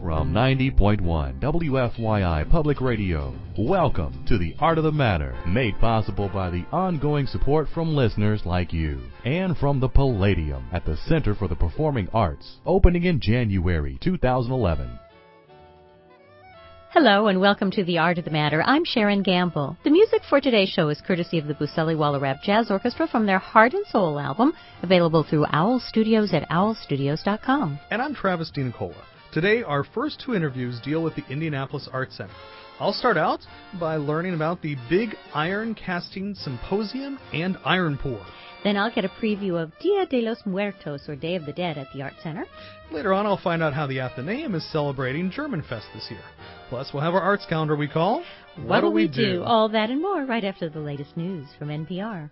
from 90.1 WFYI Public Radio. Welcome to The Art of the Matter, made possible by the ongoing support from listeners like you, and from the Palladium at the Center for the Performing Arts, opening in January 2011. Hello and welcome to The Art of the Matter. I'm Sharon Gamble. The music for today's show is courtesy of the Buseli Waller-Rap Jazz Orchestra from their Heart and Soul album, available through Owl Studios at owlstudios.com. And I'm Travis DiNicola. Today, our first two interviews deal with the Indianapolis Art Center. I'll start out by learning about the Big Iron Casting Symposium and Iron Pour. Then I'll get a preview of Dia de los Muertos, or Day of the Dead, at the Art Center. Later on, I'll find out how the Athenaeum is celebrating Germanfest this year. Plus, we'll have our arts calendar we call What'll We Do? All that and more right after the latest news from NPR.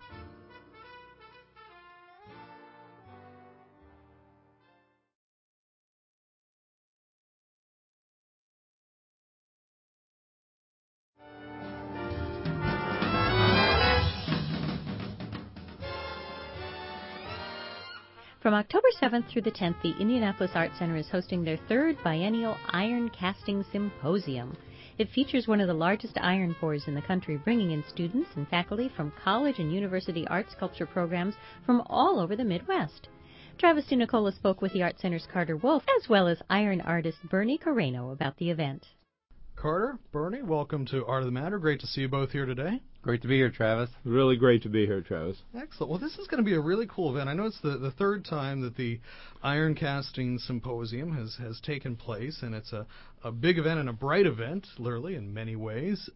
From October 7th through the 10th, the Indianapolis Art Center is hosting their third biennial Iron Casting Symposium. It features one of the largest iron pours in the country, bringing in students and faculty from college and university art sculpture programs from all over the Midwest. Travis DiNicola spoke with the Art Center's Carter Wolf, as well as iron artist Bernie Carreno, about the event. Carter, Bernie, welcome to Art of the Matter. Great to see you both here today. Great to be here, Travis. Really great to be here, Travis. Excellent. Well, this is going to be a really cool event. I know it's the third time that the Iron Casting Symposium has taken place, and it's a big event and a bright event, literally, in many ways.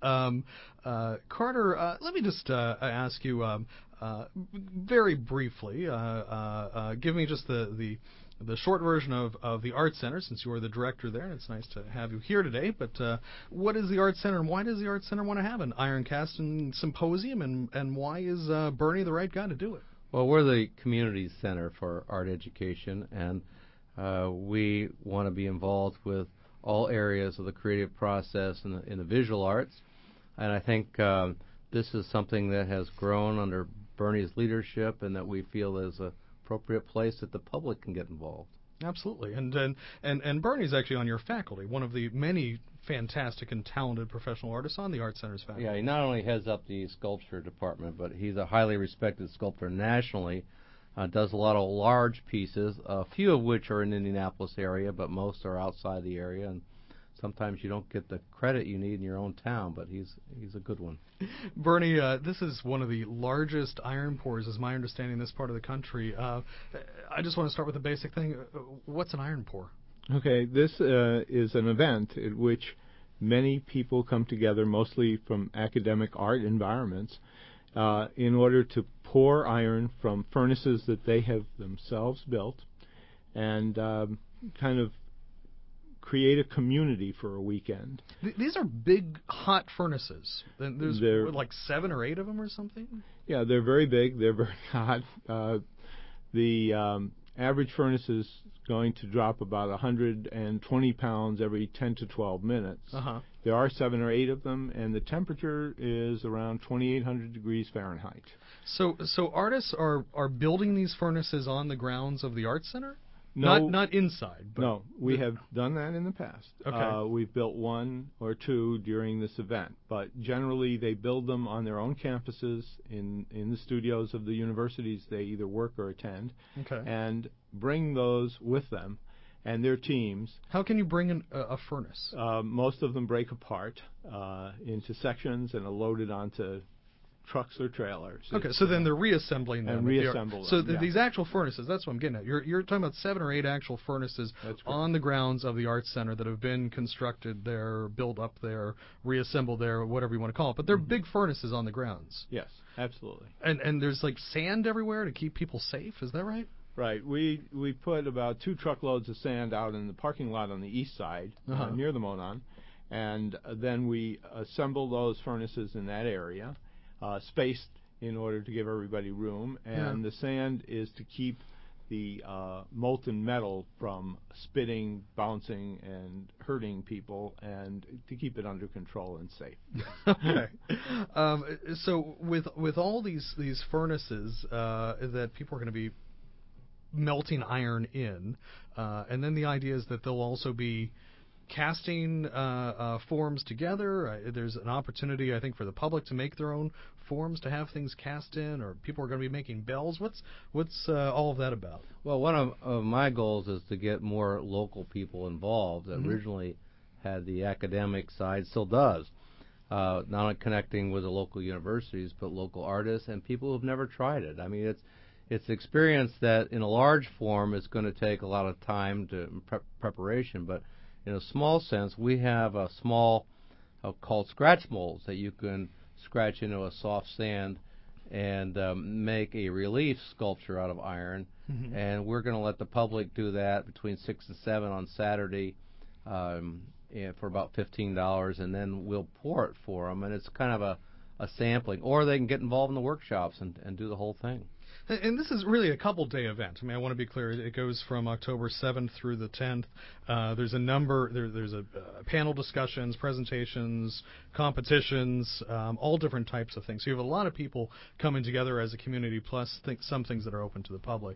Carter, let me just ask you very briefly, give me just the short version of the Art Center, since you are the director there, and it's nice to have you here today. But what is the Art Center, and why does the Art Center want to have an Iron Casting Symposium, and why is Bernie the right guy to do it? Well, we're the community center for art education, and we want to be involved with all areas of the creative process in the visual arts. And I think this is something that has grown under Bernie's leadership, and that we feel is a appropriate place that the public can get involved. Absolutely, and Bernie's actually on your faculty, one of the many fantastic and talented professional artists on the Art Center's faculty. Yeah, he not only heads up the sculpture department, but he's a highly respected sculptor nationally. Does a lot of large pieces, a few of which are in the Indianapolis area, but most are outside the area, and sometimes you don't get the credit you need in your own town, but he's a good one. Bernie, this is one of the largest iron pours, is my understanding, in this part of the country. I just want to start with a basic thing. What's an iron pour? Okay, this is an event at which many people come together, mostly from academic art environments, in order to pour iron from furnaces that they have themselves built, and kind of create a community for a weekend. These are big, hot furnaces. There's like 7 or 8 of them or something? Yeah, they're very big. They're very hot. The average furnace is going to drop about 120 pounds every 10 to 12 minutes. Uh-huh. There are 7 or 8 of them, and the temperature is around 2,800 degrees Fahrenheit. So artists are building these furnaces on the grounds of the Art Center? No, not inside. But no, we have done that in the past. Okay. We've built 1 or 2 during this event, but generally they build them on their own campuses in the studios of the universities they either work or attend, okay, and bring those with them and their teams. How can you bring in a furnace? Most of them break apart into sections and are loaded onto trucks or trailers. Okay, so then they're reassembling them. And reassemble them. So these actual furnaces, that's what I'm getting at. You're talking about 7 or 8 actual furnaces on the grounds of the Arts Center that have been constructed there, built up there, reassembled there, whatever you want to call it. But they're big furnaces on the grounds. Yes, absolutely. And there's like sand everywhere to keep people safe, is that right? Right. We put about 2 truckloads of sand out in the parking lot on the east side, near the Monon, and then we assemble those furnaces in that area, spaced in order to give everybody room, and the sand is to keep the molten metal from spitting, bouncing, and hurting people, and to keep it under control and safe. Okay. So with all these furnaces that people are going to be melting iron in, and then the idea is that they'll also be casting forms together. There's an opportunity, I think, for the public to make their own forms to have things cast in, or people are going to be making bells. What's all of that about? Well, one of my goals is to get more local people involved. Mm-hmm. Originally had the academic side, still does, not only connecting with the local universities, but local artists and people who've never tried it. I mean, it's an experience that in a large form is going to take a lot of time to preparation, but in a small sense, we have a small called scratch molds that you can scratch into a soft sand and make a relief sculpture out of iron. Mm-hmm. And we're going to let the public do that between 6 and 7 on Saturday for about $15, and then we'll pour it for them. And it's kind of a sampling. Or they can get involved in the workshops and do the whole thing. And this is really a couple-day event. I mean, I want to be clear. It goes from October 7th through the 10th. There's a number. There's a panel discussions, presentations, competitions, all different types of things. So you have a lot of people coming together as a community, plus some things that are open to the public.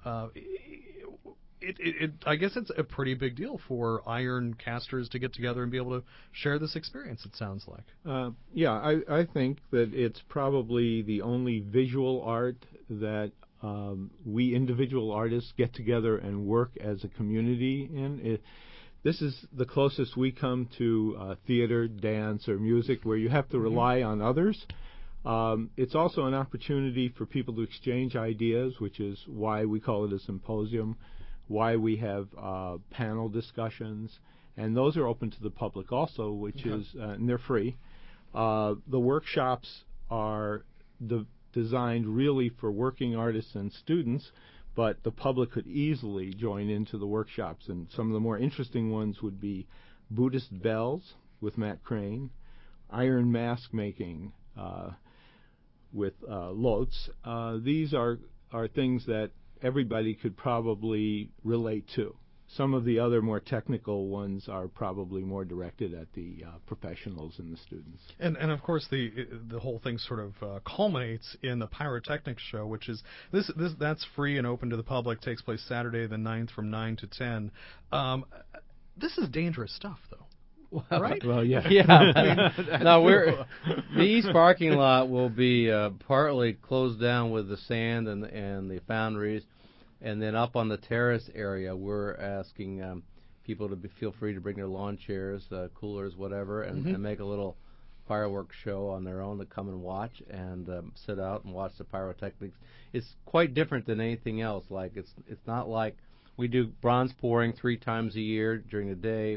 I guess it's a pretty big deal for iron casters to get together and be able to share this experience, it sounds like. Yeah, I think that it's probably the only visual art that we individual artists get together and work as a community in. This is the closest we come to theater, dance, or music where you have to rely on others. It's also an opportunity for people to exchange ideas, which is why we call it a symposium, why we have panel discussions, and those are open to the public also, which is and they're free. The workshops are designed really for working artists and students, but the public could easily join into the workshops, and some of the more interesting ones would be Buddhist bells with Matt Crane, iron mask making with Lotz. These are things that everybody could probably relate to. Some of the other more technical ones are probably more directed at the professionals and the students. And of course the whole thing sort of culminates in the pyrotechnics show, which is that's free and open to the public. Takes place Saturday the 9th from 9 to 10. This is dangerous stuff, though. Well, right? Well, yeah. Now the east parking lot will be partly closed down with the sand and the foundries, and then up on the terrace area, we're asking people to feel free to bring their lawn chairs, coolers, whatever, and make a little fireworks show on their own to come and watch and sit out and watch the pyrotechnics. It's quite different than anything else. Like it's not like we do bronze pouring 3 times a year during the day.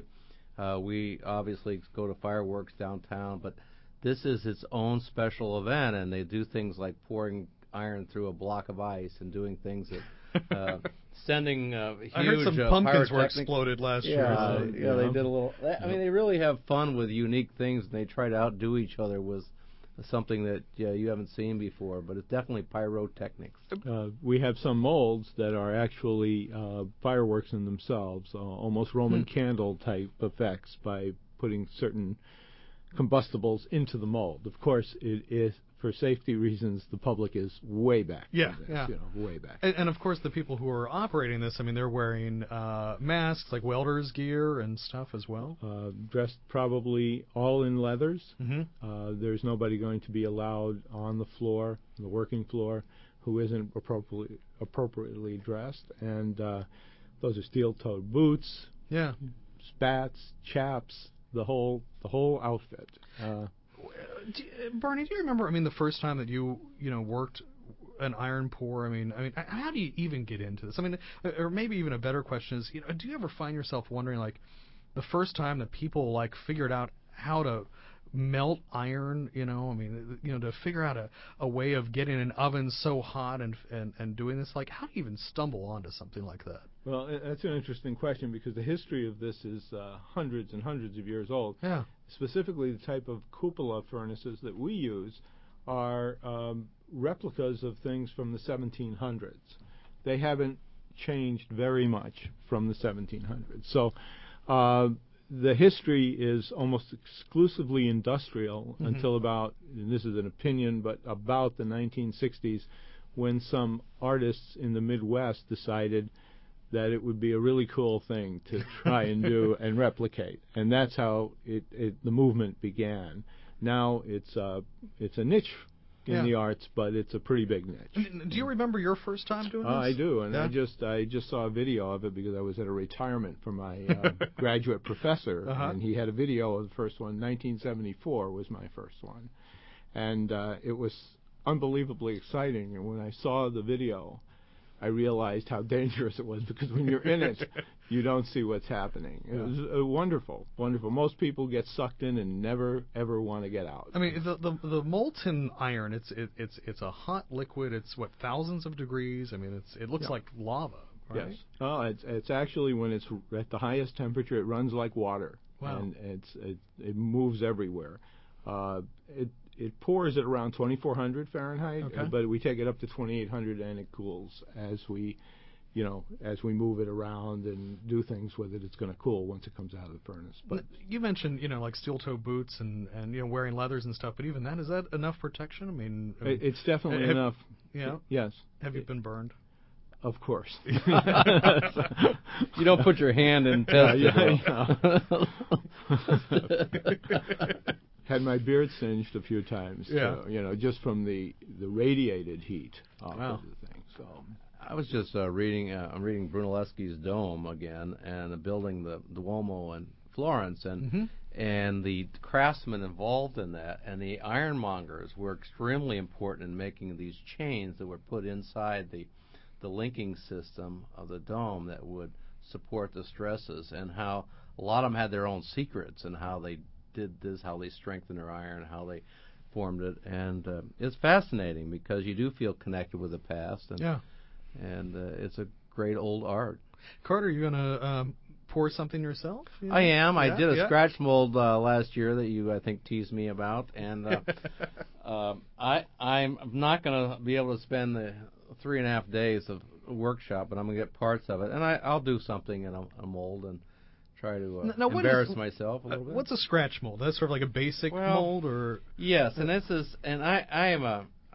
We obviously go to fireworks downtown, but this is its own special event, and they do things like pouring iron through a block of ice and doing things that sending huge I heard some pumpkins were exploded last year. Yeah, they did a little. I mean, they really have fun with unique things, and they try to outdo each other with something that you haven't seen before, but it's definitely pyrotechnics. We have some molds that are actually fireworks in themselves, almost Roman candle type effects by putting certain combustibles into the mold. Of course, it is, for safety reasons, the public is way back. Yeah. Way back. And of course, the people who are operating this, I mean, they're wearing masks, like welders' gear and stuff as well. Dressed probably all in leathers. Mm-hmm. There's nobody going to be allowed on the floor, the working floor, who isn't appropriately dressed. And those are steel-toed boots. Yeah. Spats, chaps, the whole outfit. Barney, do you remember? I mean, the first time that you worked an iron pour. I mean, how do you even get into this? I mean, or maybe even a better question is, do you ever find yourself wondering, like, the first time that people like figured out how to melt iron? I mean, to figure out a way of getting an oven so hot and doing this. Like, how do you even stumble onto something like that? Well, that's an interesting question because the history of this is hundreds and hundreds of years old. Yeah. Specifically, the type of cupola furnaces that we use are replicas of things from the 1700s. They haven't changed very much from the 1700s. So the history is almost exclusively industrial until about, and this is an opinion, but about the 1960s when some artists in the Midwest decided that it would be a really cool thing to try and do and replicate. And that's how the movement began. Now it's a niche in the arts, but it's a pretty big niche. Do you remember your first time doing this? I do, and I just saw a video of it because I was at a retirement for my graduate professor, and he had a video of the first one. 1974 was my first one, and it was unbelievably exciting. And when I saw the video, I realized how dangerous it was, because when you're in it, you don't see what's happening. It was wonderful, wonderful. Most people get sucked in and never ever want to get out. I mean, the molten iron, it's a hot liquid. It's thousands of degrees. I mean, it looks like lava. Right? Yes. Oh, it's actually, when it's at the highest temperature, it runs like water. Wow. And it moves everywhere. It pours at around 2,400 Fahrenheit, but we take it up to 2,800, and it cools as we move it around and do things with it. It's going to cool once it comes out of the furnace. But you mentioned, like steel-toe boots and wearing leathers and stuff. But even then, is that enough protection? I mean, it's definitely enough. Yeah. Yes. Have you been burned? Of course. You don't put your hand in test it. Had my beard singed a few times, just from the radiated heat of the thing. So I was just reading. I'm reading Brunelleschi's Dome again, and building the Duomo in Florence, and the craftsmen involved in that, and the ironmongers were extremely important in making these chains that were put inside the linking system of the dome that would support the stresses, and how a lot of them had their own secrets and how they did this, how they strengthened their iron, how they formed it, and it's fascinating because you do feel connected with the past, and it's a great old art. Carter, you gonna pour something yourself? I am. I did a scratch mold last year that you, I think, teased me about, and I'm not gonna be able to spend the 3.5 days of workshop, but I'm gonna get parts of it, and I'll do something in a mold and try to embarrass myself a little bit. What's a scratch mold? That's sort of like a basic mold, or yes, and this is, and I am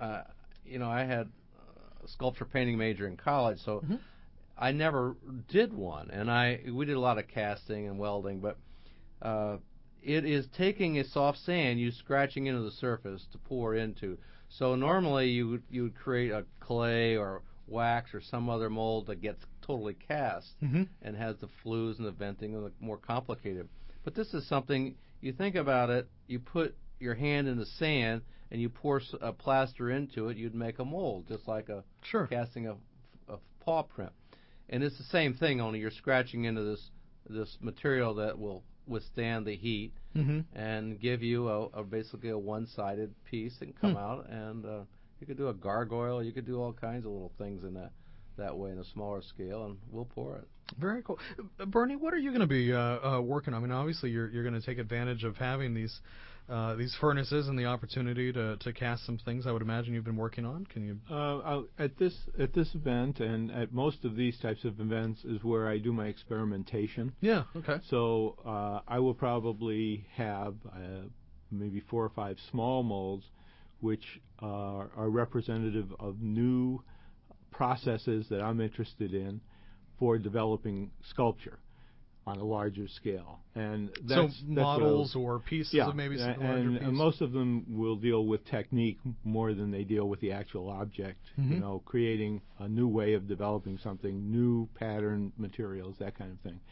I had a sculpture painting major in college, so I never did one, and we did a lot of casting and welding, but it is taking a soft sand, you scratching into the surface to pour into. So normally you would create a clay or wax or some other mold that gets totally cast and has the flues and the venting and the more complicated. But this is something, you think about it, you put your hand in the sand and you pour a plaster into it, you'd make a mold, just like a casting of paw print. And it's the same thing, only you're scratching into this material that will withstand the heat and give you basically a one-sided piece and come out, and you could do a gargoyle, you could do all kinds of little things in that way in a smaller scale, and we'll pour it. Very cool. Bernie, what are you going to be working on? I mean, obviously you're going to take advantage of having these furnaces and the opportunity to cast some things I would imagine you've been working on. Can you? At this event, and at most of these types of events, is where I do my experimentation. Yeah. Okay. So I will probably have maybe 4 or 5 small molds, which are representative of new processes that I'm interested in for developing sculpture on a larger scale. And that's models or pieces of maybe some larger pieces. And most of them will deal with technique more than they deal with the actual object, creating a new way of developing something, new pattern materials, that kind of thing.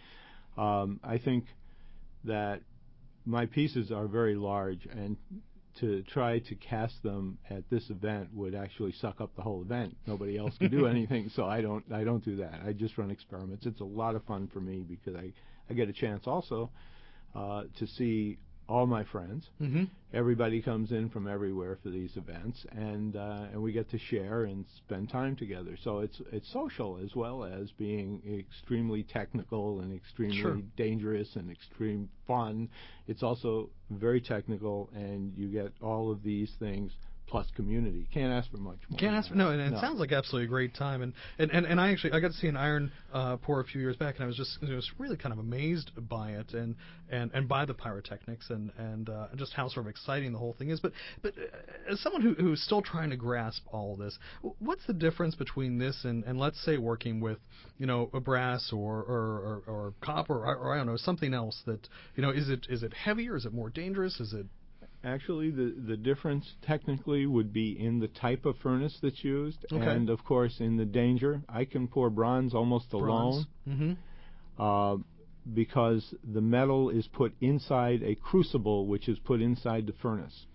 I think that my pieces are very large, and to try to cast them at this event would actually suck up the whole event. Nobody else can do anything, so I don't do that. I just run experiments. It's a lot of fun for me because I get a chance also to see all my friends. Everybody comes in from everywhere for these events, and we get to share and spend time together. So it's social as well as being extremely technical and extremely dangerous and extreme fun. It's also very technical, and you get all of these things plus community. Can't ask for much more. Can't ask for no, and it sounds like absolutely a great time. And I got to see an iron pour a few years back, and I was just really kind of amazed by it and by the pyrotechnics and just how sort of exciting the whole thing is. But as someone who's still trying to grasp all of this, what's the difference between this and let's say working with a brass or copper or I don't know, something else that is it heavier? Is it more dangerous? Is it Actually, the difference technically would be in the type of furnace that's used, and of course in the danger. I can pour bronze almost alone, because the metal is put inside a crucible, which is put inside the furnace.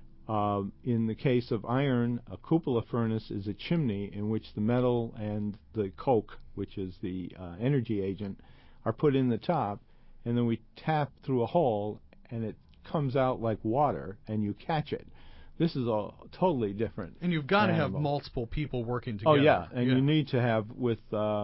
In the case of iron, a cupola furnace is a chimney in which the metal and the coke, which is the energy agent, are put in the top, and then we tap through a hole, and it comes out like water, and you catch it. This is all totally different. And you've got to have multiple people working together. Oh yeah, and you need to have with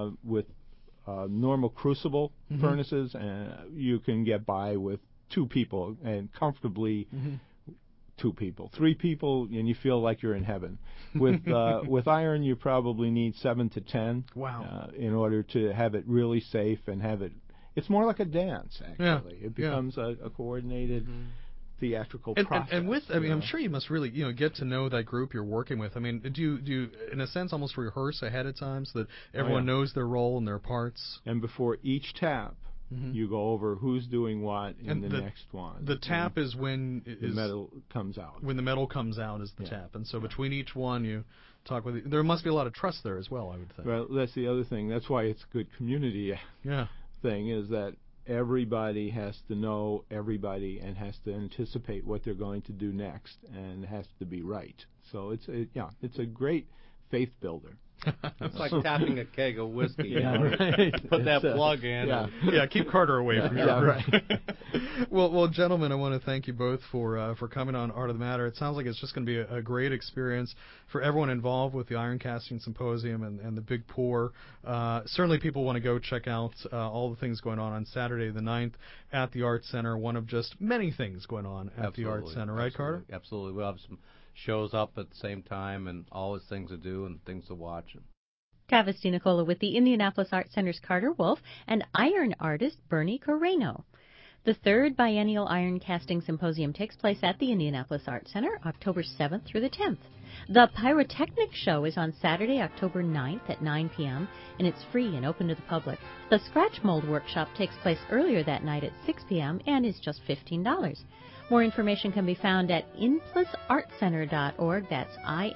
normal crucible furnaces, and you can get by with 2 people and comfortably 2 people, 3 people, and you feel like you're in heaven. With iron, you probably need 7 to 10. Wow. In order to have it really safe and have it. It's more like a dance, actually. It becomes a coordinated theatrical process. And with, I'm sure you must really, get to know that group you're working with. I mean, do you, in a sense, almost rehearse ahead of time so that everyone knows their role and their parts? And before each tap, you go over who's doing what in the next one. The tap is when the metal comes out. When the metal comes out is the tap. And so between each one, you talk with. There must be a lot of trust there as well, I would think. Well, that's the other thing. That's why it's a good community. Thing is that everybody has to know everybody and has to anticipate what they're going to do next, and it has to be right. So it's a great faith builder. It's like tapping a keg of whiskey. Right. Put that plug in. Keep Carter away from you. Right. Well, gentlemen, I want to thank you both for coming on Art of the Matter. It sounds like it's just going to be a great experience for everyone involved with the Iron Casting Symposium and the Big Pour. Certainly, people want to go check out all the things going on Saturday the 9th at the Art Center. One of just many things going on at the Art Center, right, Carter? Absolutely. We'll have some shows up at the same time and always things to do and things to watch. Travis DiNicola with the Indianapolis Art Center's Carter Wolf and iron artist Bernie Carreno. The 3rd Biennial Iron Casting Symposium takes place at the Indianapolis Art Center October 7th through the 10th. The Pyrotechnic Show is on Saturday, October 9th at 9 p.m., and it's free and open to the public. The Scratch Mold Workshop takes place earlier that night at 6 p.m. and is just $15. More information can be found at INPLSArtCenter.org. That's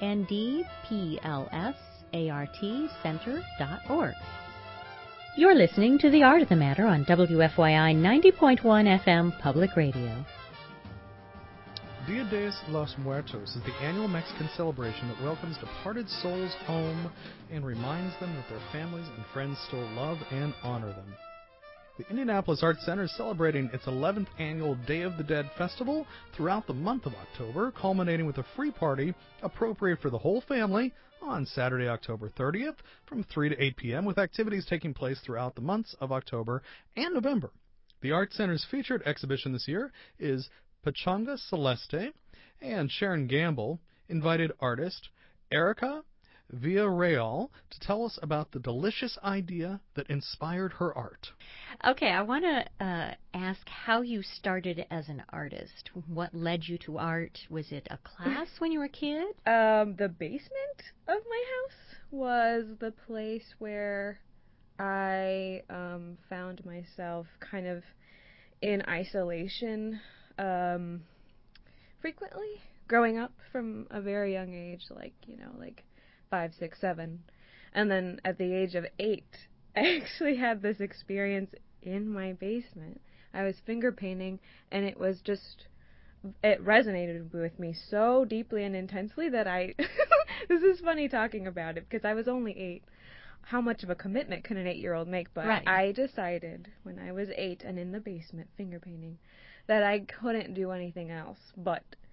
INDPLSART Center.org. You're listening to The Art of the Matter on WFYI 90.1 FM Public Radio. Dia de los Muertos is the annual Mexican celebration that welcomes departed souls home and reminds them that their families and friends still love and honor them. The Indianapolis Art Center is celebrating its 11th annual Day of the Dead Festival throughout the month of October, culminating with a free party appropriate for the whole family on Saturday, October 30th from 3 to 8 p.m., with activities taking place throughout the months of October and November. The Art Center's featured exhibition this year is Pachanga Celeste, and Sharon Gamble invited artist Erica Villarreal to tell us about the delicious idea that inspired her art. Okay, I want to ask how you started as an artist. What led you to art? Was it a class when you were a kid? The basement of my house was the place where I found myself kind of in isolation frequently, growing up from a very young age, like 5, 6, 7. And then at the age of 8, I actually had this experience in my basement. I was finger painting, and it resonated with me so deeply and intensely that this is funny talking about it because I was only 8. How much of a commitment can an 8-year-old make? But right. I decided when I was 8 and in the basement finger painting that I couldn't do anything else but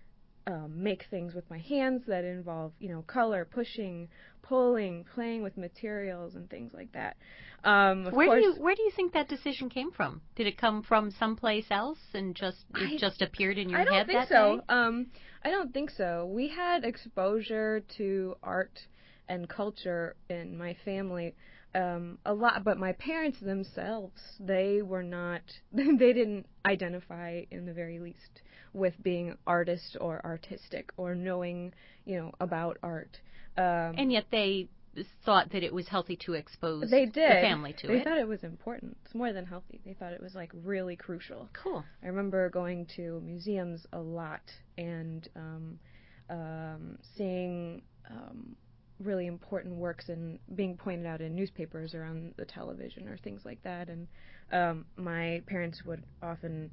make things with my hands that involve, color, pushing, pulling, playing with materials and things like that. Where do you think that decision came from? Did it come from someplace else and it just appeared in your head that day? I don't think so. We had exposure to art and culture in my family a lot, but my parents themselves, they were not, they didn't identify in the very least with being artist or artistic or knowing, about art. And yet they thought that it was healthy to expose the family to it. They thought it was important. It's more than healthy. They thought it was like really crucial. Cool. I remember going to museums a lot and seeing really important works and being pointed out in newspapers or on the television or things like that. And my parents would often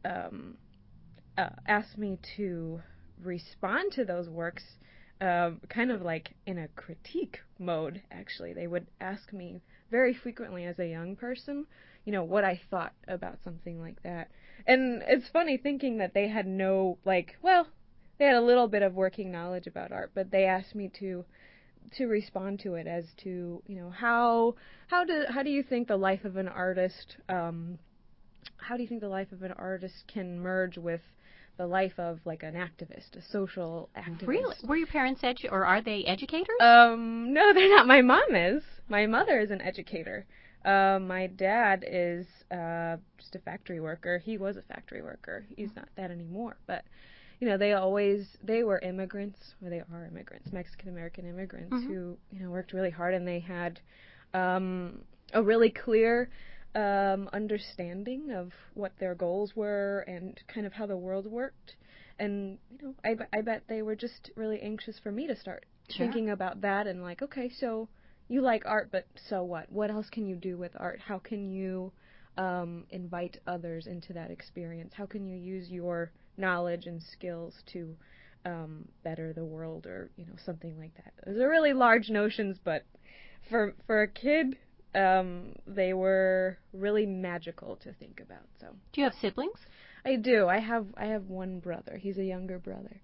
ask me to respond to those works kind of like in a critique mode, actually. They would ask me very frequently as a young person, what I thought about something like that. And it's funny thinking that they had they had a little bit of working knowledge about art, but they asked me to respond to it as to, how do you think the life of an artist, can merge with the life of like an activist, a social activist? Really? Were your parents or are they educators? No, they're not. My mom is. My mother is an educator. My dad is just a factory worker. He was a factory worker. He's not that anymore. But, they were immigrants, or they are immigrants, Mexican-American immigrants who, worked really hard, and they had a really clear understanding of what their goals were and kind of how the world worked. And, I bet they were just really anxious for me to start thinking about that and like, okay, so you like art, but so what? What else can you do with art? How can you invite others into that experience? How can you use your knowledge and skills to better the world or, something like that? Those are really large notions, but for a kid, they were really magical to think about. So, do you have siblings? I do. I have one brother. He's a younger brother.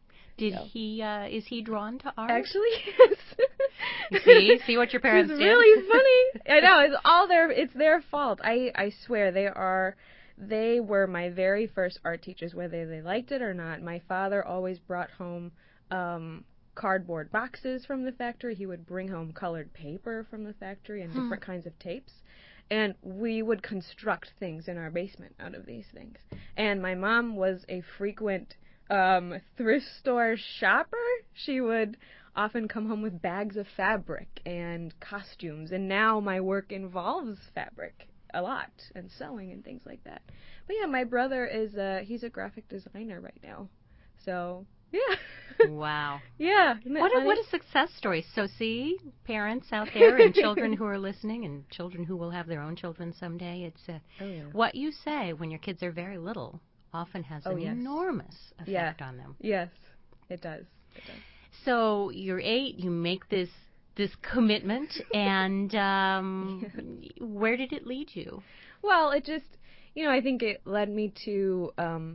Is he drawn to art? Actually, yes. You see what your parents did? It's really funny. I know, it's their fault. I swear they were my very first art teachers, whether they liked it or not. My father always brought home cardboard boxes from the factory. He would bring home colored paper from the factory and different kinds of tapes. And we would construct things in our basement out of these things. And my mom was a frequent thrift store shopper. She would often come home with bags of fabric and costumes. And now my work involves fabric a lot and sewing and things like that. But yeah, my brother he's a graphic designer right now. So, yeah. Wow. Yeah. What a success story. So see, parents out there and children who are listening and children who will have their own children someday, it's what you say when your kids are very little often has an enormous effect on them. Yes, it does. So you're 8, you make this commitment, and where did it lead you? Well, it just, I think it led me to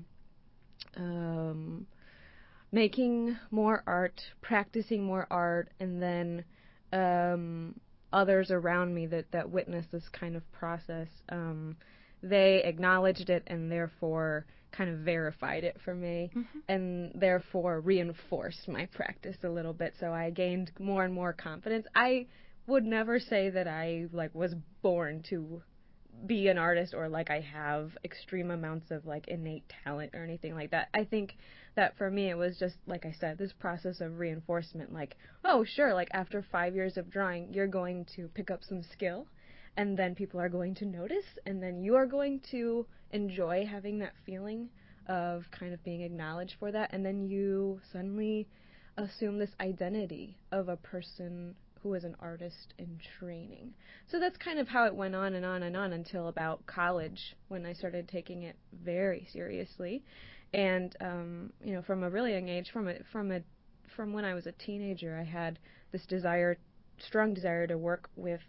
making more art, practicing more art, and then others around me that witnessed this kind of process, they acknowledged it and therefore kind of verified it for me, and therefore reinforced my practice a little bit, so I gained more and more confidence. I would never say that I was born to be an artist or I have extreme amounts of innate talent or anything like that. I think that for me it was just, like I said, this process of reinforcement, oh sure, after 5 years of drawing you're going to pick up some skill, and then people are going to notice, and then you are going to enjoy having that feeling of kind of being acknowledged for that, and then you suddenly assume this identity of a person who is an artist in training. So that's kind of how it went on and on and on until about college, when I started taking it very seriously. And from a really young age, from when I was a teenager, I had this strong desire to work with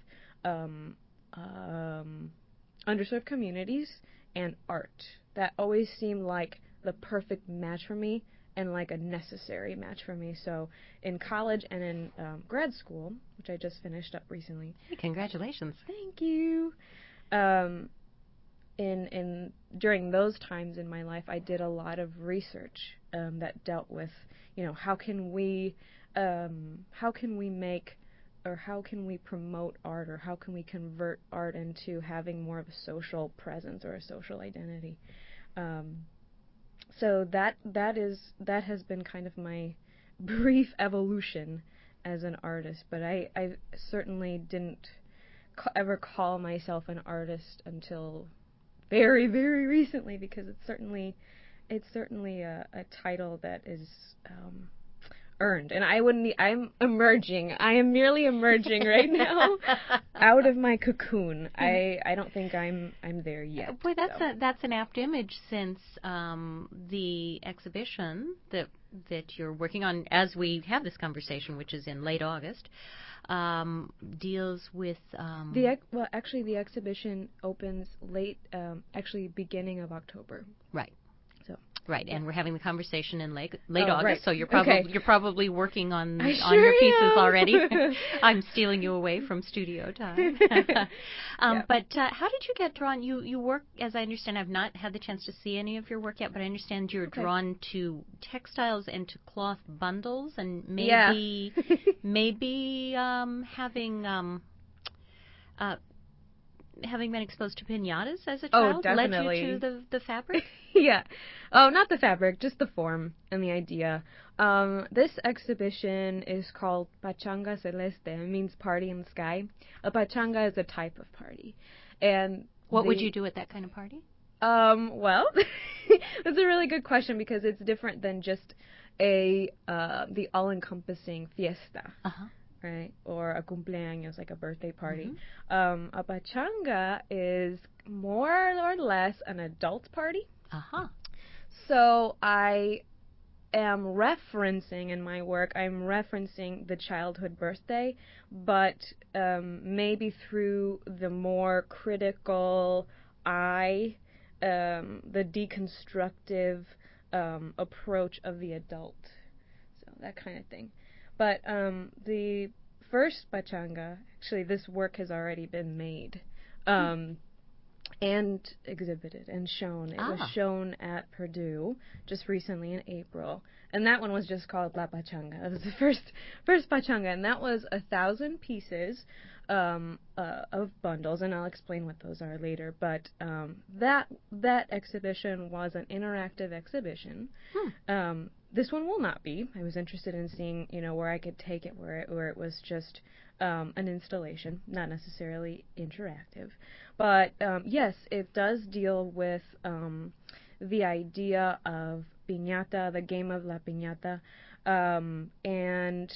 underserved communities and art. That always seemed like the perfect match for me, like a necessary match for me. So in college and in grad school, which I just finished up recently. Hey, congratulations. Thank you. During those times in my life, I did a lot of research that dealt with, how can we make, or how can we promote art, or how can we convert art into having more of a social presence or a social identity. So that has been kind of my brief evolution as an artist, but I certainly didn't ever call myself an artist until very, very recently, because it's certainly a title that is earned, and I'm merely emerging right now out of my cocoon. I don't think I'm there yet. Boy, that's an apt image, since the exhibition that you're working on as we have this conversation, which is in late August, deals with the exhibition opens beginning of October. Right. Right, Yeah. and we're having the conversation in late Oh, August, right. so you're Okay. probably working on I your pieces am. already. I'm stealing you away from studio time. Yeah. But how did you get drawn? You work, as I understand. I've not had the chance to see any of your work yet, but I understand you're drawn to textiles and to cloth bundles, and maybe having been exposed to piñatas as a child led you to the fabric? Yeah. Oh, not the fabric, just the form and the idea. This exhibition is called Pachanga Celeste. It means party in the sky. A pachanga is a type of party. And what would you do at that kind of party? Well, that's a really good question, because it's different than just the all-encompassing fiesta. Uh-huh. Right, or a cumpleaños, like a birthday party. Mm-hmm. A pachanga is more or less an adult party. Uh-huh. So I am referencing in my work, I'm referencing the childhood birthday, but maybe through the more critical eye, the deconstructive approach of the adult. So that kind of thing. But the first pachanga, actually, this work has already been made and exhibited and shown. It was shown at Purdue just recently in April, and that one was just called La Pachanga. That was the first pachanga, and that was 1,000 pieces of bundles, and I'll explain what those are later. But that exhibition was an interactive exhibition. This one will not be. I was interested in seeing, where I could take it, where it was just an installation, not necessarily interactive. But yes, it does deal with the idea of piñata, the game of la piñata, and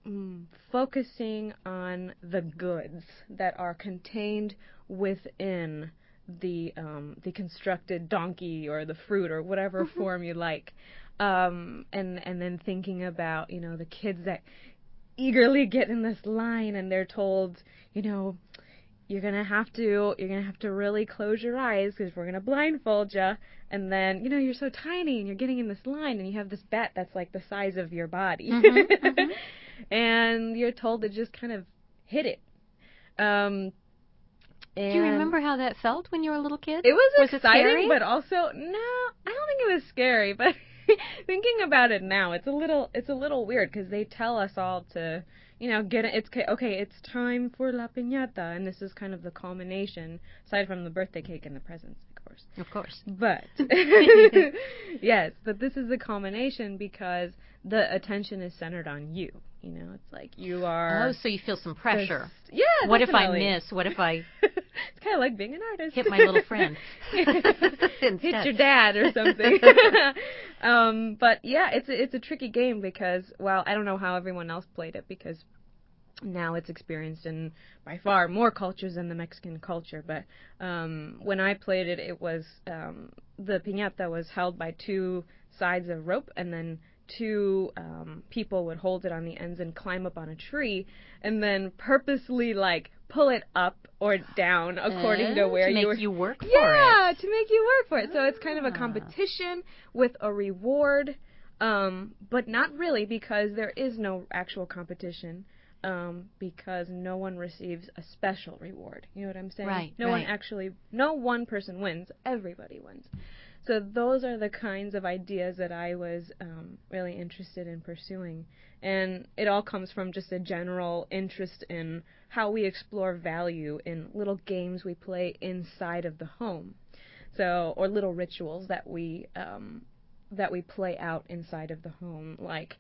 focusing on the goods that are contained within the constructed donkey or the fruit or whatever form you like. And then thinking about, the kids that eagerly get in this line and they're told, you're gonna have to really close your eyes because we're gonna blindfold you. And then, you're so tiny and you're getting in this line and you have this bat that's like the size of your body. Mm-hmm. And you're told to just kind of hit it. And do you remember how that felt when you were a little kid? It was it exciting, but also, no, I don't think it was scary, but thinking about it now, it's a little weird, because they tell us all to, get it. It's time for la piñata, and this is kind of the culmination, aside from the birthday cake and the presents, of course. But yes, but this is the culmination because the attention is centered on you. It's like you are. Oh, so you feel some pressure. Yeah. What definitely. if I miss? What if I? It's kind of like being an artist. Hit my little friend. Hit your dad or something. But yeah, it's a tricky game because, well, I don't know how everyone else played it, because now it's experienced in by far more cultures than the Mexican culture. But when I played it, it was the piñata was held by two sides of rope, and then two people would hold it on the ends and climb up on a tree, and then purposely pull it up or down according to where you were. To make you work for it. Yeah, to make you work for it. So it's kind of a competition with a reward. But not really, because there is no actual competition, because no one receives a special reward. You know what I'm saying? Right. No one person wins. Everybody wins. So those are the kinds of ideas that I was really interested in pursuing. And it all comes from just a general interest in how we explore value in little games we play inside of the home. So, or little rituals that we play out inside of the home. Like,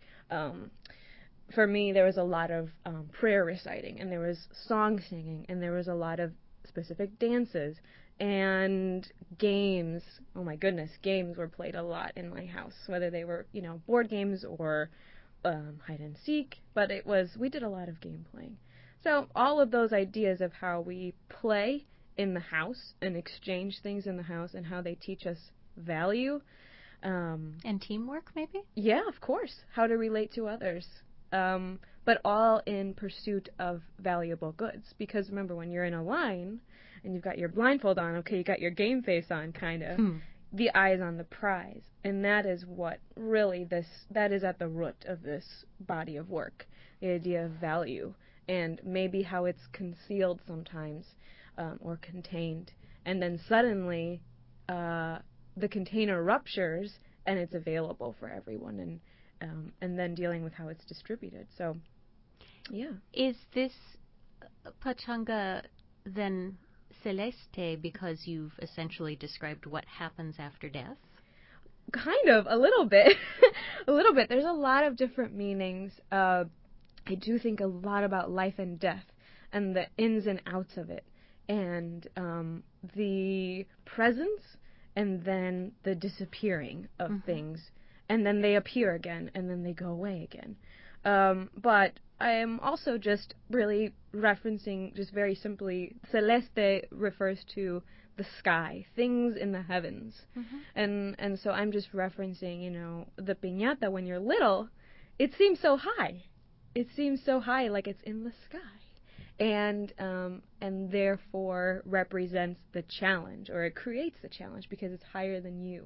for me, there was a lot of prayer reciting, and there was song singing, and there was a lot of specific dances and games. Oh my goodness, games were played a lot in my house, whether they were, board games or hide and seek, but we did a lot of game playing. So all of those ideas of how we play in the house and exchange things in the house and how they teach us value. And teamwork, maybe? Yeah, of course. How to relate to others. But all in pursuit of valuable goods. Because remember, when you're in a line and you've got your blindfold on, okay, you got your game face on, kind of, the eye's on the prize. And that is what really that is at the root of this body of work, the idea of value, and maybe how it's concealed sometimes, or contained. And then suddenly, the container ruptures and it's available for everyone, and then dealing with how it's distributed. So, yeah. Is this Pachanga then celeste because you've essentially described what happens after death? Kind of, a little bit. A little bit. There's a lot of different meanings. I do think a lot about life and death and the ins and outs of it, and the presence and then the disappearing of things, and then they appear again, and then they go away again. But I am also just really referencing, just very simply, celeste refers to the sky, things in the heavens. And so I'm just referencing, the piñata when you're little, it seems so high. It seems so high, like it's in the sky. And therefore represents the challenge, or it creates the challenge because it's higher than you.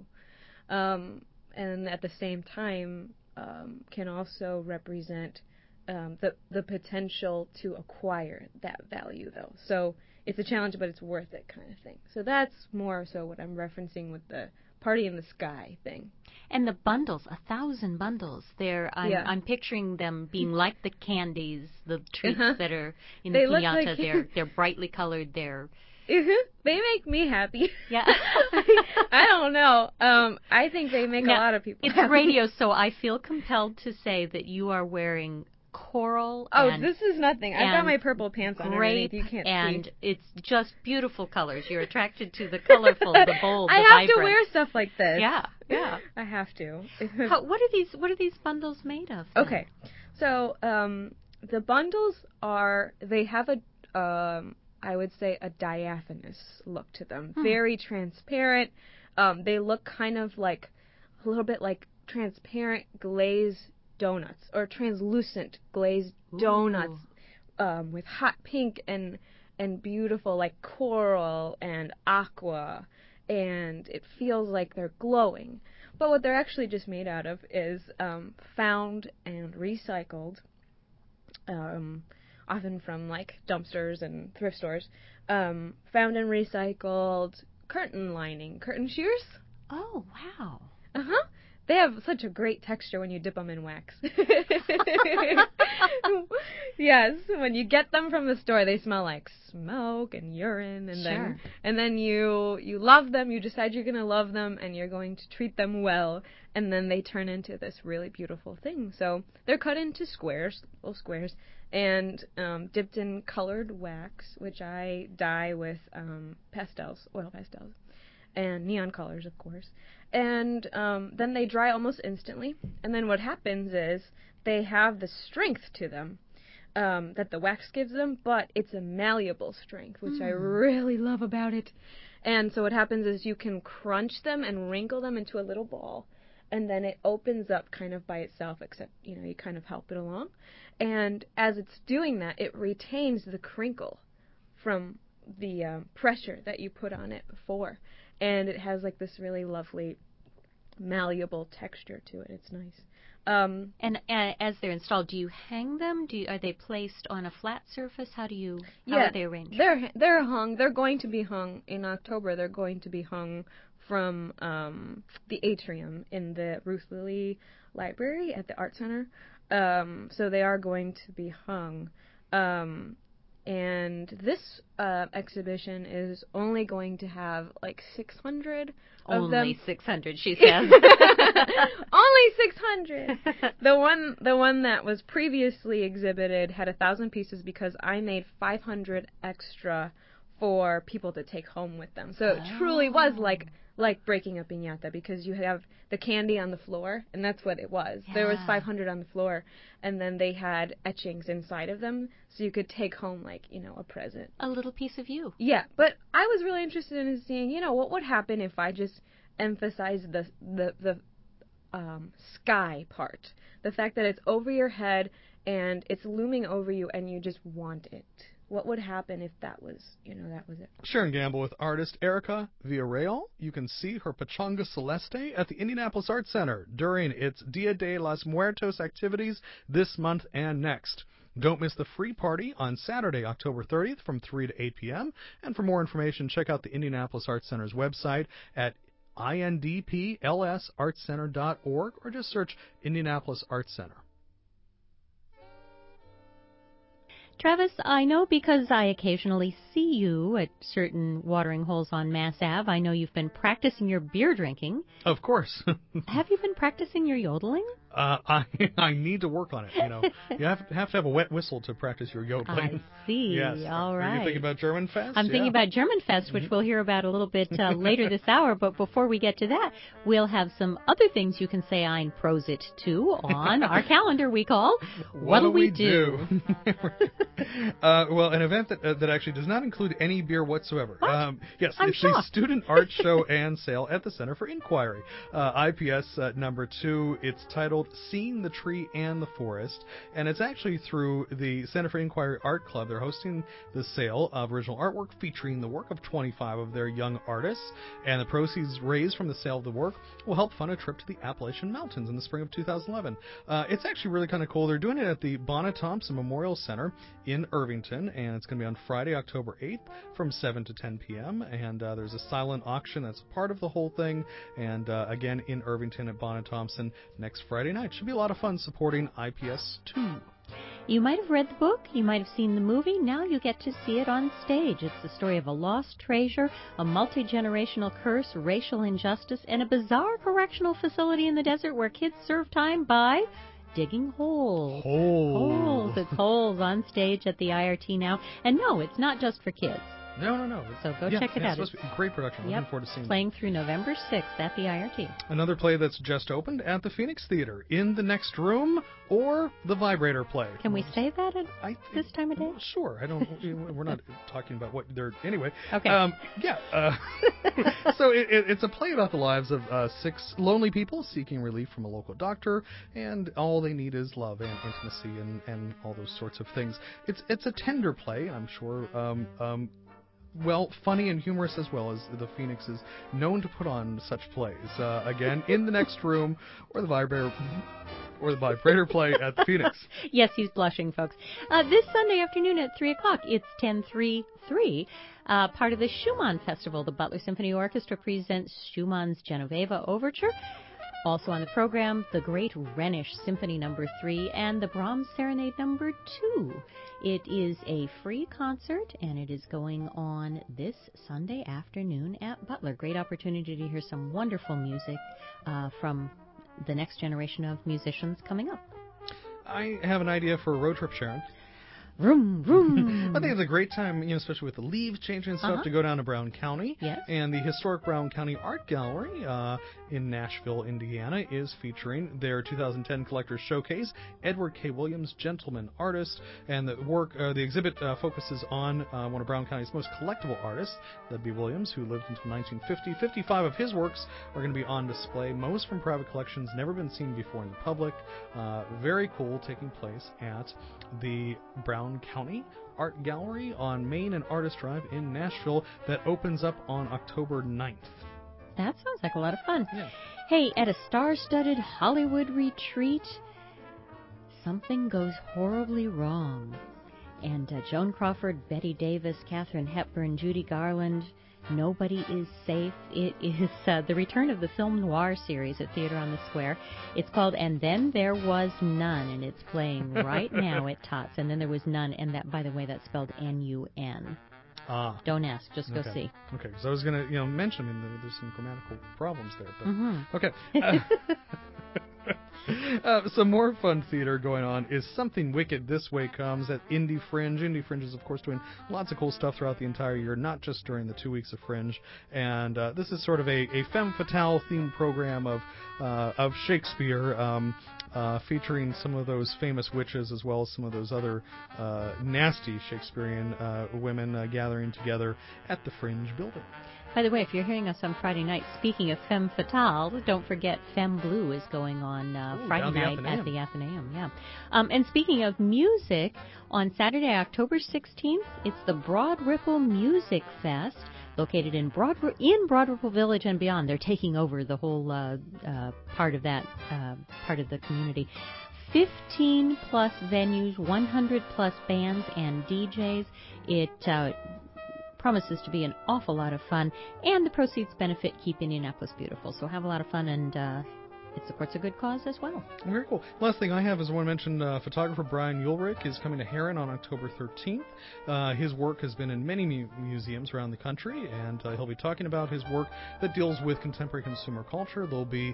And at the same time, can also represent the potential to acquire that value, though. So it's a challenge, but it's worth it, kind of thing. So that's more so what I'm referencing with the party in the sky thing. And the bundles, 1,000 bundles. I'm picturing them being like the candies, the treats that are in the piñata. Like they're brightly colored. They make me happy. Yeah. I don't know. I think they make a lot of people happy. It's radio, so I feel compelled to say that you are wearing coral. This is nothing. I've got my purple pants on underneath. You can't see. And it's just beautiful colors. You're attracted to the colorful, the bold, the vibrant. I have to wear stuff like this. Yeah. I have to. What are these bundles made of? Then? Okay. So, the bundles they have I would say a diaphanous look to them. Very transparent. They look kind of like, a little bit like transparent glazed donuts, or translucent glazed donuts, with hot pink and beautiful like coral and aqua, and it feels like they're glowing. But what they're actually just made out of is found and recycled, often from like dumpsters and thrift stores, found and recycled curtain shears. Oh, wow. They have such a great texture when you dip them in wax. Yes, when you get them from the store, they smell like smoke and urine, and then you love them. You decide you're going to love them, and you're going to treat them well, and then they turn into this really beautiful thing. So they're cut into little squares, and dipped in colored wax, which I dye with oil pastels, and neon colors, of course. And then they dry almost instantly. And then what happens is they have the strength to them that the wax gives them, but it's a malleable strength, which I really love about it. And so what happens is you can crunch them and wrinkle them into a little ball, and then it opens up kind of by itself, except, you kind of help it along. And as it's doing that, it retains the crinkle from the pressure that you put on it before. And it has like this really lovely malleable texture to it. It's nice. And as they're installed, do you hang them? Are they placed on a flat surface? How are they arranged? They're hung. They're going to be hung in October. They're going to be hung from the atrium in the Ruth Lilly Library at the Art Center. So they are going to be hung. And this exhibition is only going to have like 600 of them. Only 600, she says. Only 600. The one that was previously exhibited had 1,000 pieces because I made 500 extra for people to take home with them. So it truly was like breaking a piñata, because you have the candy on the floor, and that's what it was. Yeah. There was 500 on the floor, and then they had etchings inside of them, so you could take home, like, a present. A little piece of you. Yeah, but I was really interested in seeing, what would happen if I just emphasized the sky part. The fact that it's over your head, and it's looming over you, and you just want it. What would happen if that was it? Sharon Gamble with artist Erica Villarreal. You can see her Pachanga Celeste at the Indianapolis Art Center during its Dia de los Muertos activities this month and next. Don't miss the free party on Saturday, October 30th from 3 to 8 p.m. And for more information, check out the Indianapolis Art Center's website at indplsartcenter.org or just search Indianapolis Art Center. Travis, I know because I occasionally see you at certain watering holes on Mass Ave. I know you've been practicing your beer drinking. Of course. Have you been practicing your yodeling? I need to work on it. You have to have a wet whistle to practice your yodeling. I see. Yes. All right. Are you thinking about German Fest? I'm thinking about German Fest, which we'll hear about a little bit later this hour. But before we get to that, we'll have some other things you can say Ein Prosit to on our calendar we call What'll We Do? Well, an event that actually does not include any beer whatsoever. What? Yes, I'm it's shocked. the Student Art Show and Sale at the Center for Inquiry. IPS number 2. It's titled Seeing the Tree and the Forest, and it's actually through the Center for Inquiry Art Club. They're hosting the sale of original artwork featuring the work of 25 of their young artists, and the proceeds raised from the sale of the work will help fund a trip to the Appalachian Mountains in the spring of 2011. It's actually really kind of cool. They're doing it at the Bona Thompson Memorial Center in Irvington, and it's going to be on Friday, October 8th from 7 to 10 p.m., and there's a silent auction that's a part of the whole thing, and again in Irvington at Bona Thompson next Friday night. Should be a lot of fun supporting IPS 2. You might have read the book, you might have seen the movie, now you get to see it on stage. It's the story of a lost treasure, a multi-generational curse, racial injustice, and a bizarre correctional facility in the desert where kids serve time by digging holes. Holes. It's holes on stage at the IRT now. And no, it's not just for kids. No. So go check it out. It's supposed to be a great production. Looking forward to seeing it. Playing through November 6th at the IRT. Another play that's just opened at the Phoenix Theater, In the Next Room, or The Vibrator Play. Can we say that at this time of day? Sure. We're not talking about what they're... Anyway. Okay. So it's a play about the lives of 6 lonely people seeking relief from a local doctor, and all they need is love and intimacy and all those sorts of things. It's a tender play, I'm sure. Funny and humorous as well, as the Phoenix is known to put on such plays. Again, In the Next Room, or the Vibrator Play at the Phoenix. Yes, he's blushing, folks. This Sunday afternoon at 3 o'clock, it's 10-3-3, part of the Schumann Festival. The Butler Symphony Orchestra presents Schumann's Genoveva Overture. Also on the program, the Great Rhenish Symphony No. 3 and the Brahms Serenade No. 2. It is a free concert, and it is going on this Sunday afternoon at Butler. Great opportunity to hear some wonderful music from the next generation of musicians coming up. I have an idea for a road trip, Sharon. Vroom, vroom. I think it's a great time, especially with the leaves changing and stuff, to go down to Brown County. Yes. And the historic Brown County Art Gallery in Nashville, Indiana, is featuring their 2010 Collector's Showcase, Edward K. Williams, Gentleman Artist. And the exhibit focuses on one of Brown County's most collectible artists, that'd be Williams, who lived until 1950. 55 of his works are going to be on display, most from private collections, never been seen before in the public. Very cool, taking place at the Brown County Art Gallery on Main and Artist Drive in Nashville, that opens up on October 9th. That sounds like a lot of fun. Yeah. Hey, at a star-studded Hollywood retreat, something goes horribly wrong. And Joan Crawford, Betty Davis, Katharine Hepburn, Judy Garland, nobody is safe. It is the return of the film noir series at Theater on the Square. It's called And Then There Was None, and it's playing right now at Tots. And Then There Was None, and that, by the way, that's spelled N-U-N. Don't ask, just go see. Okay, because I was going to mention, there's some grammatical problems there. But Okay. Some more fun theater going on is Something Wicked This Way Comes at Indie Fringe. Indie Fringe is, of course, doing lots of cool stuff throughout the entire year, not just during the 2 weeks of Fringe. And this is sort of a femme fatale themed program of Shakespeare, featuring some of those famous witches as well as some of those other nasty Shakespearean women gathering together at the Fringe building. By the way, if you're hearing us on Friday night, speaking of femme fatale, don't forget Femme Blue is going on Friday night at the Athenaeum. Yeah. And speaking of music, on Saturday, October 16th, it's the Broad Ripple Music Fest, located in Broad Ripple Village and beyond. They're taking over the whole part of that part of the community. 15 plus venues, 100 plus bands and DJs. It promises to be an awful lot of fun, and the proceeds benefit Keep Indianapolis Beautiful. So have a lot of fun, and it supports a good cause as well. Very cool. Last thing I have is I want to mention photographer Brian Ulrich is coming to Heron on October 13th. His work has been in many museums around the country, and he'll be talking about his work that deals with contemporary consumer culture. There'll be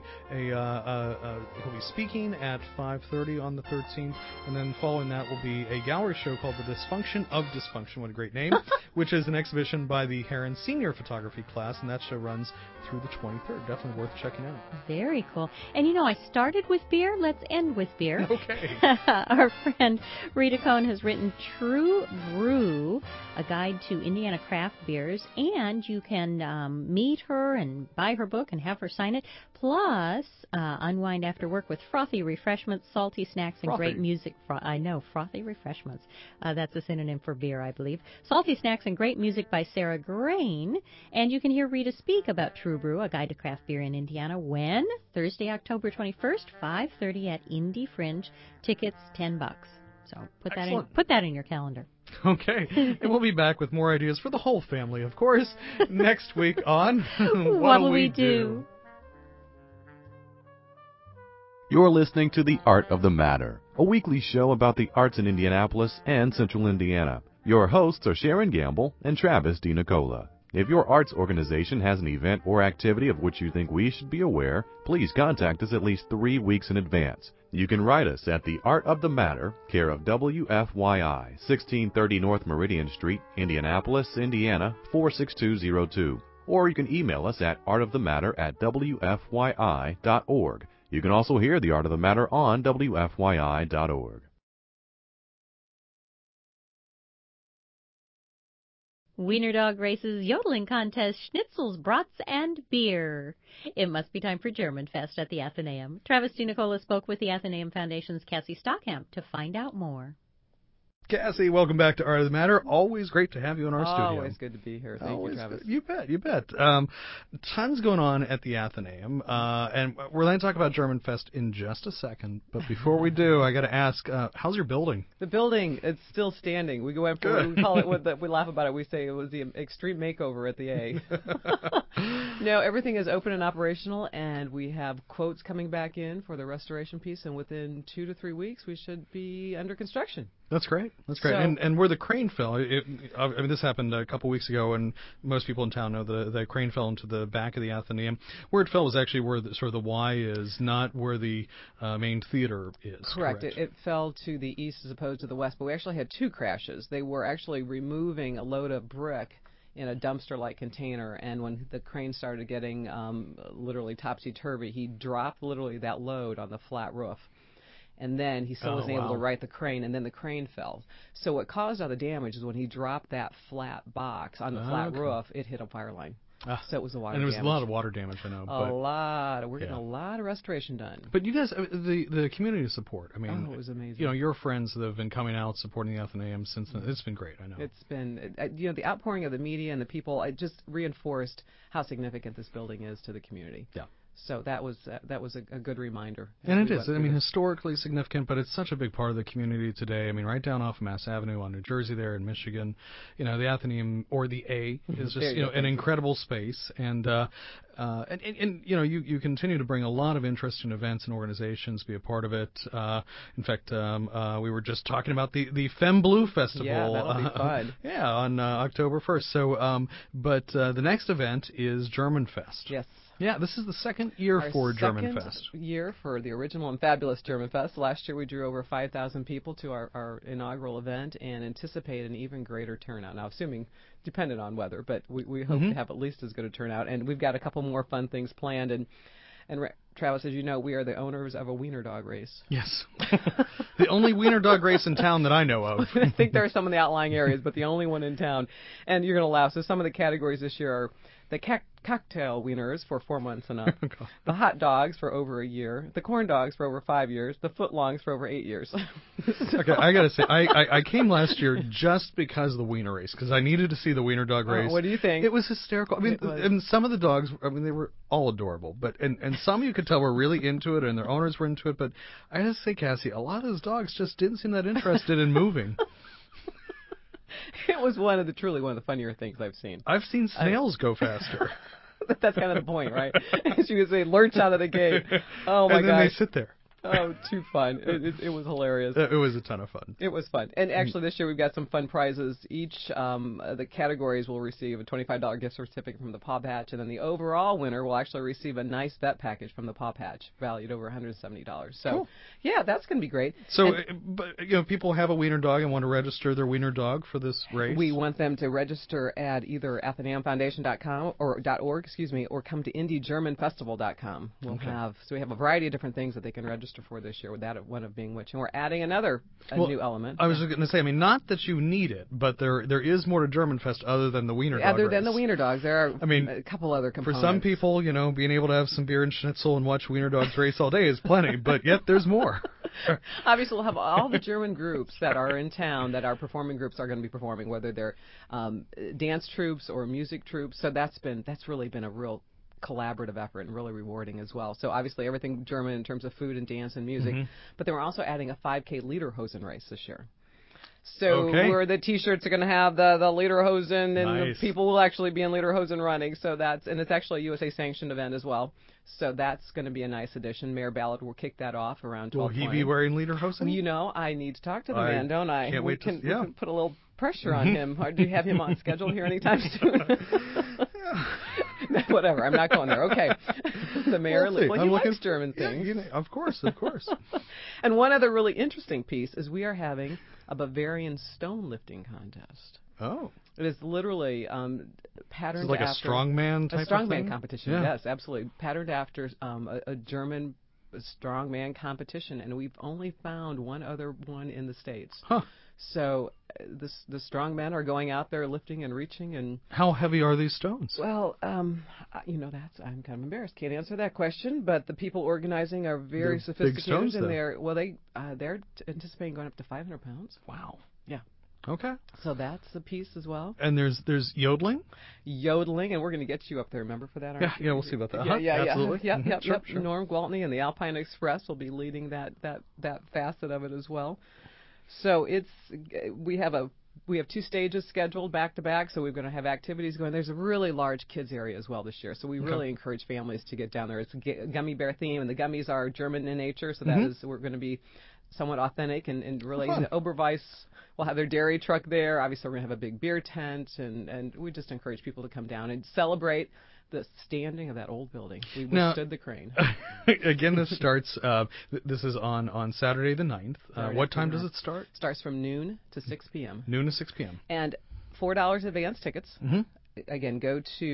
he'll be speaking at 5:30 on the 13th, and then following that will be a gallery show called The Dysfunction of Dysfunction, what a great name, which is an exhibition by the Heron Senior Photography class, and that show runs through the 23rd. Definitely worth checking out. Very cool. And I started with beer. Let's end with beer. Okay. Our friend Rita Cohn has written True Brew, a guide to Indiana craft beers, and you can meet her and buy her book and have her sign it. Plus, unwind after work with frothy refreshments, salty snacks, and great music. I know, frothy refreshments. That's a synonym for beer, I believe. Salty snacks and great music by Sarah Grain. And you can hear Rita speak about True Brew, a guide to craft beer in Indiana. When? Thursday, October 21st, 5:30 at Indie Fringe. Tickets $10. So put that in your calendar. Okay, and we'll be back with more ideas for the whole family, of course, next week on What'll We Do? You're listening to The Art of the Matter, a weekly show about the arts in Indianapolis and Central Indiana. Your hosts are Sharon Gamble and Travis DiNicola. If your arts organization has an event or activity of which you think we should be aware, please contact us at least 3 weeks in advance. You can write us at The Art of the Matter, care of WFYI, 1630 North Meridian Street, Indianapolis, Indiana, 46202. Or you can email us at artofthematter@wfyi.org. You can also hear The Art of the Matter on WFYI.org. Wiener dog races, yodeling contests, schnitzels, brats, and beer. It must be time for German Fest at the Athenaeum. Travis DiNicola spoke with the Athenaeum Foundation's Cassie Stockham to find out more. Cassie, welcome back to Art of the Matter. Always great to have you in our studio. Always good to be here. Thank you, Travis. Good. You bet. Tons going on at the Athenaeum, and we're going to talk about German Fest in just a second. But before we do, I got to ask, how's your building? The building, it's still standing. We call it, we laugh about it. We say it was the extreme makeover at the A. No, everything is open and operational, and we have quotes coming back in for the restoration piece, and within 2 to 3 weeks, we should be under construction. That's great. So, and where the crane fell, this happened a couple weeks ago, and most people in town know the crane fell into the back of the Athenaeum. Where it fell was actually where the Y is, not where the main theater is. Correct. It fell to the east as opposed to the west, but we actually had 2 crashes. They were actually removing a load of brick in a dumpster-like container, and when the crane started getting literally topsy-turvy, he dropped literally that load on the flat roof. And then he still wasn't able to right the crane, and then the crane fell. So what caused all the damage is when he dropped that flat box on the flat roof, it hit a fire line. So it was a water and there was damage. a lot of water damage, I know. We're getting a lot of restoration done. But you guys, the community support. I mean, it was amazing. You know, your friends that have been coming out supporting the Athenaeum since then. It's been great. I know. It's been, the outpouring of the media and the people. It just reinforced how significant this building is to the community. Yeah. So that was a good reminder. And it is. I mean, historically significant, but it's such a big part of the community today. I mean, right down off Mass Avenue on New Jersey there in Michigan, you know, the Athenaeum, or the A, is just, you know, an incredible space. And you know, you continue to bring a lot of interest in events and organizations, be a part of it. In fact, we were just talking about the Femme Blue Festival. Yeah, that'll be fun. Yeah, on October 1st. So, but the next event is German Fest. Yes. Yeah, this is the second year for German Fest. Year for the original and fabulous German Fest. Last year we drew over 5,000 people to our inaugural event and anticipate an even greater turnout. Now, assuming, dependent on weather, but we hope to have at least as good a turnout. And we've got a couple more fun things planned. And Travis, as you know, we are the owners of a wiener dog race. Yes. The only wiener dog race in town that I know of. I think there are some in the outlying areas, but the only one in town. And you're going to laugh. So some of the categories this year are the cocktail wieners for 4 months and up, the hot dogs for over a year, the corn dogs for over 5 years, the footlongs for over 8 years. Okay, I got to say, I came last year just because of the wiener race, because I needed to see the wiener dog race. What do you think? It was hysterical. I mean, and some of the dogs, I mean, they were all adorable, but and some you could tell were really into it, and their owners were into it, but I have to say, Cassie, a lot of those dogs just didn't seem that interested in moving. It was truly one of the funnier things I've seen. I've seen snails go faster. That's kind of the point, right? As you say, lurch out of the gate. Oh my god! And then they sit there. Oh, too fun. It was hilarious. It was a ton of fun. It was fun. And actually this year we've got some fun prizes. Each the categories will receive a $25 gift certificate from the Paw Patch, and then the overall winner will actually receive a nice vet package from the Paw Patch, valued over $170. So, cool. Yeah, that's going to be great. So, but you know, people have a wiener dog and want to register their wiener dog for this race? We want them to register at either AthenaeumFoundation.com or .org, or come to IndieGermanFestival.com. We have a variety of different things that they can register for this year, with that one of being which, and we're adding another new element. I was just going to say, I mean, not that you need it, but there is more to German Fest other than the wiener dog Other race. than the wiener dogs, there are a couple other components. For some people, you know, being able to have some beer and schnitzel and watch wiener dogs race all day is plenty, but yet there's more. Obviously, we'll have all the German groups that are in town, that our performing groups are going to be performing, whether they're dance troupes or music troupes. So that's really been a real collaborative effort and really rewarding as well. So obviously everything German in terms of food and dance and music, but then we're also adding a 5K Lederhosen race this year. So where the T-shirts are going to have the Lederhosen, and the people will actually be in Lederhosen running. So it's actually a USA sanctioned event as well. So that's going to be a nice addition. Mayor Ballard will kick that off around 12:20. Will he be wearing Lederhosen? You know, I need to talk to the man, don't I? Can't wait we can put a little pressure on him. Or do you have him on schedule here anytime soon? Whatever, I'm not going there. Okay. The mayor, he likes German things. Yeah, of course. And one other really interesting piece is we are having a Bavarian stone lifting contest. Oh. It is literally patterned like after... a strongman type of thing? A strongman competition, yes, absolutely. Patterned after a German strongman competition, and we've only found one other one in the States. Huh. So the strong men are going out there lifting and reaching. And how heavy are these stones? Well, I'm kind of embarrassed. Can't answer that question. But the people organizing are very sophisticated. Big stones, and they're anticipating going up to 500 pounds. Wow. Yeah. Okay. So that's the piece as well. And there's yodeling? Yodeling, and we're going to get you up there, remember, for that? Yeah, we'll see about that. Yeah, absolutely. Yep. Sure. Norm Gwaltney and the Alpine Express will be leading that facet of it as well. So we have 2 stages scheduled back to back, so we're going to have activities going. There's a really large kids area as well this year, so we really encourage families to get down there. It's a gummy bear theme, and the gummies are German in nature, so we're going to be somewhat authentic and really Oberweis will have their dairy truck there. Obviously, we're going to have a big beer tent, and we just encourage people to come down and celebrate the standing of that old building. We withstood the crane. Again, this starts. This is on Saturday the 9th. What time does it start? Starts from noon to 6 p.m. Noon to 6 p.m. And $4 advance tickets. Mm-hmm. Again, go to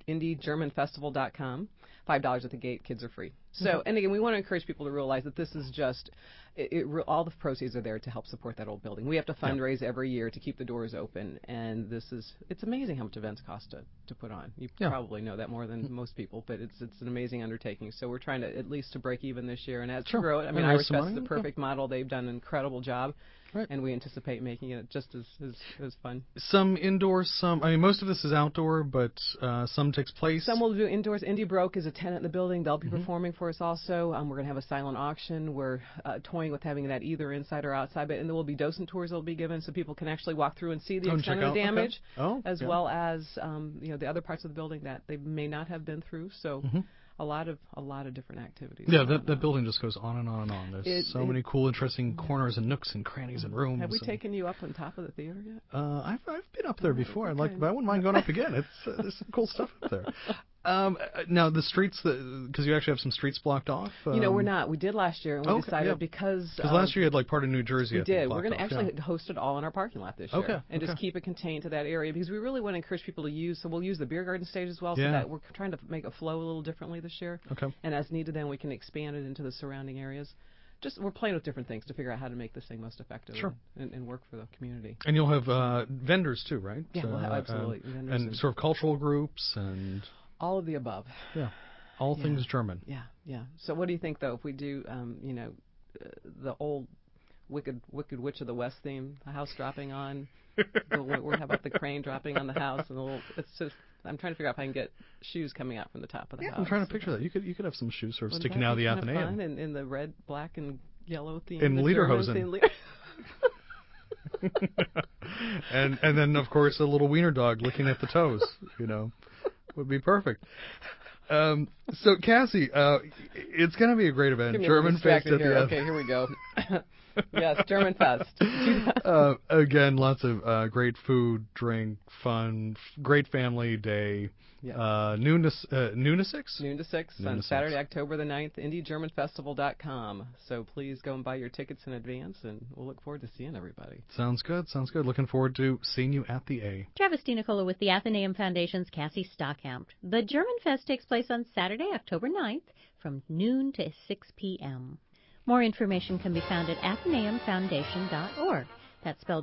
indiegermanfestival.com. $5 at the gate. Kids are free. So, and again, we want to encourage people to realize that this is just, all the proceeds are there to help support that old building. We have to fundraise every year to keep the doors open, and it's amazing how much events cost to put on. You probably know that more than most people, but it's an amazing undertaking. So we're trying to at least to break even this year, and as to grow it, I mean, Irish Fest is a perfect model. They've done an incredible job. Right. And we anticipate making it just as fun. Some indoor, most of this is outdoor, but some takes place. Some will do indoors. Indie Broke is a tenant in the building. They'll be performing for us also. We're going to have a silent auction. We're toying with having that either inside or outside. And there will be docent tours that will be given so people can actually walk through and see the extent of the damage, as well as the other parts of the building that they may not have been through. So. A lot of different activities. Yeah, that building just goes on and on and on. There's so many cool, interesting corners and nooks and crannies and rooms. Have we taken you up on top of the theater yet? I've been up there before. But I wouldn't mind going up again. There's some cool stuff up there. Now the streets, because you actually have some streets blocked off. We're not. We did last year, and we decided because last year you had like part of New Jersey. We did. We're going to actually host it all in our parking lot this year, and just keep it contained to that area because we really want to encourage people to use. So we'll use the beer garden stage as well. So that we're trying to make it flow a little differently this year. Okay. And as needed, then we can expand it into the surrounding areas. We're playing with different things to figure out how to make this thing most effective and work for the community. And you'll have vendors too, right? Yeah, we'll have absolutely. Vendors and sort of cultural groups and... all of the above. Yeah. All things German. Yeah. So what do you think, though, if we do, the old Wicked Witch of the West theme, the house dropping on, how about the crane dropping on the house? And it's just... I'm trying to figure out if I can get shoes coming out from the top of the house. I'm trying to picture that. You could have some shoes sort of sticking out of the Athenaeum. Fun in the red, black, and yellow theme. In Lederhosen. and then, of course, a little wiener dog looking at the toes, would be perfect. So, Cassie, it's going to be a great event. German Fest at the end. Okay, here we go. Yes, German Fest. Again, lots of great food, drink, fun, great family day. Yeah. Noon to 6? Noon to 6 on Saturday, October the 9th, indiegermanfestival.com. So please go and buy your tickets in advance, and we'll look forward to seeing everybody. Sounds good. Looking forward to seeing you at the A. Travis DiNicola with the Athenaeum Foundation's Cassie Stockham. The German Fest takes place on Saturday, October 9th from noon to 6 p.m. More information can be found at athenaeumfoundation.org. That's spelled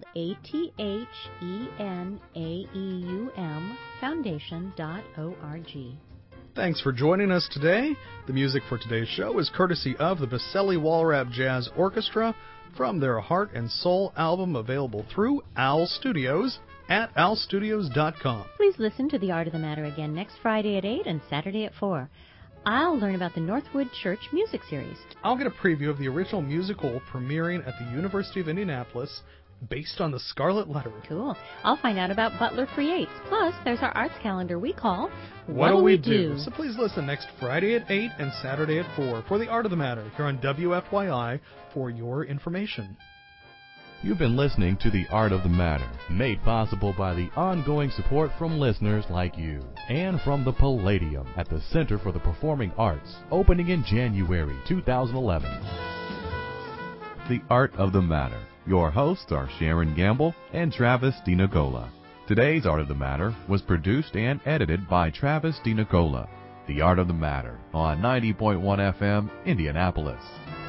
ATHENAEUM foundation.org. Thanks for joining us today. The music for today's show is courtesy of the Baselli Walrap Jazz Orchestra from their Heart and Soul album, available through OWL Studios at owlstudios.com. Please listen to The Art of the Matter again next Friday at 8 and Saturday at 4. I'll learn about the Northwood Church music series. I'll get a preview of the original musical premiering at the University of Indianapolis, based on the Scarlet Letter. Cool. I'll find out about Butler Creates. Plus, there's our arts calendar we call What'll We Do? So please listen next Friday at 8 and Saturday at 4 for The Art of the Matter here on WFYI for your information. You've been listening to The Art of the Matter, made possible by the ongoing support from listeners like you, and from the Palladium at the Center for the Performing Arts, opening in January 2011. The Art of the Matter. Your hosts are Sharon Gamble and Travis DiNicola. Today's Art of the Matter was produced and edited by Travis DiNicola. The Art of the Matter on 90.1 FM, Indianapolis.